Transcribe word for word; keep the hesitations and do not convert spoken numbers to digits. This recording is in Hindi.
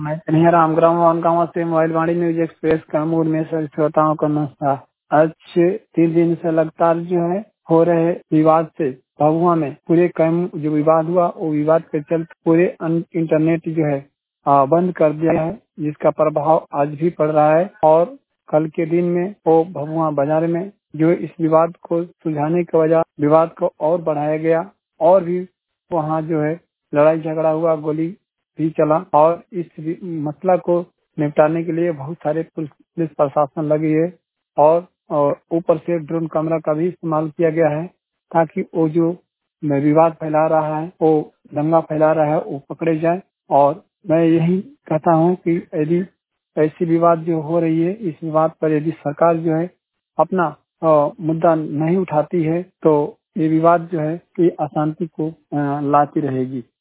मैं कन्हैया राम ग्राम वनगांव से mobile Vaani news express Kaimur में सभी श्रोताओं को नमस्कार। आज से तीन दिन से लगातार जो है हो रहे विवाद से भभुआ में पूरे कैमूर जो विवाद हुआ वो विवाद के चलते पूरे इंटरनेट जो है आ, बंद कर दिया है, जिसका प्रभाव आज भी पड़ रहा है। और कल के दिन में वो भभुआ बाजार में जो इस विवाद को सुलझाने के वजह विवाद को और बढ़ाया गया और भी वहाँ जो है लड़ाई झगड़ा हुआ, गोली भी चला। और इस मसला को निपटाने के लिए बहुत सारे पुलिस प्रशासन लगी है और ऊपर से ड्रोन कैमरा का भी इस्तेमाल किया गया है ताकि वो जो विवाद फैला रहा है, वो दंगा फैला रहा है, वो पकड़े जाए। और मैं यही कहता हूँ कि यदि ऐसी विवाद जो हो रही है, इस विवाद पर यदि सरकार जो है अपना आ, मुद्दा नहीं उठाती है तो ये विवाद जो है ये अशांति को आ, लाती रहेगी।